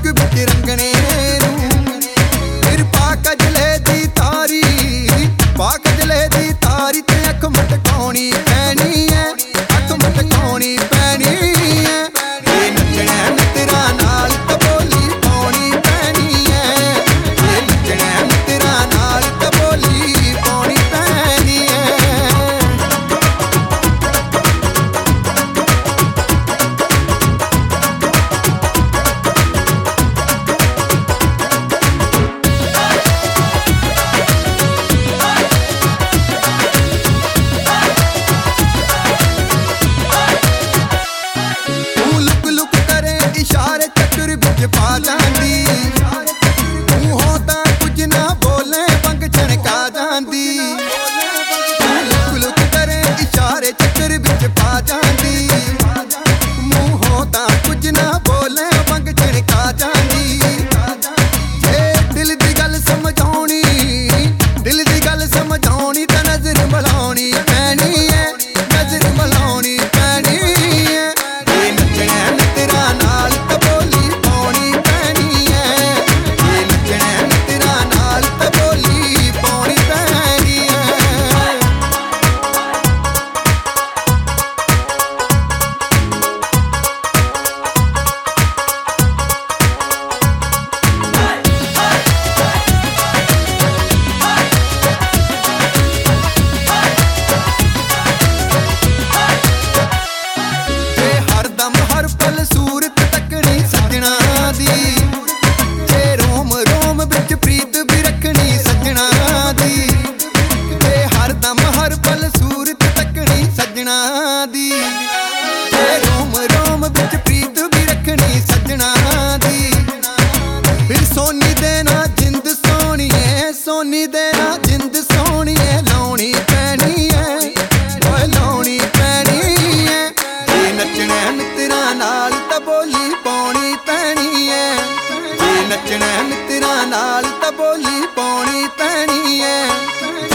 बिच रंगने फिर पा कजले दी तारी पा कजले दी तारी ते अख मटकाउणी पैनी है अख मटकाउणी पैनी है नचना मित्रा नाल तबोली पाउणी पैनी है नचना मित्रा नाल तबोली पाउणी पैनी है। इशारे चक्कर बिच पा जांदी मूहों तां कुछ ना बोले पंग छणका जांदी लुक लुक करे इशारे चक्कर बिच पा जांदी मूहों तां कुछ ना बोले पंग छणका जांदी जे दिल दी गल समझाउणी दिल दी गल समझाउणी तां नजर मिलाउणी पैनी है नजर मिलाउणी पैनी है नचना मित्रा नाल तबोली पाउणी पैनी है नचना मित्रा नाल तबोली पाउणी पैनी है। हरदम हर पल सूरत तकनी सजना दी जे रोम रोम बिच प्रीत भी रखनी सजना दी जे हरदम हर पल सूरत तकनी सजना दी जे रोम रोम बिच प्रीत भी रखनी सजना दी फिर सोनी देना जिंद सोहणीए सोनी देना जिंद सोहणीए लाउणी पैनी है ओए लाउणी पैनी है नचना मित्रा नाल तबोली पाउणी पैनी है नचना मित्रा नाल तबोली पाउणी पैनी है।